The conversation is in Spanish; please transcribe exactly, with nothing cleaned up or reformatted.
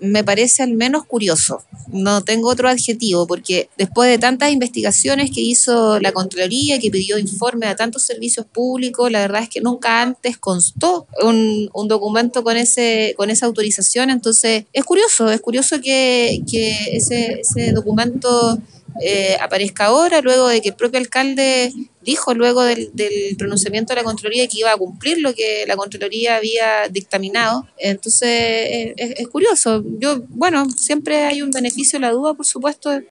me parece al menos curioso. No tengo otro adjetivo, porque después de tantas investigaciones que hizo la Contraloría, que pidió informe a tantos servicios públicos, la verdad es que nunca antes constó un, un documento con ese con esa autorización. Entonces, es curioso, es curioso que, que ese, ese documento eh, aparezca ahora, luego de que el propio alcalde dijo luego del, del pronunciamiento de la Contraloría que iba a cumplir lo que la Contraloría había dictaminado. Entonces, es, es, es curioso. Yo, bueno, siempre hay un beneficio de la duda, por supuesto,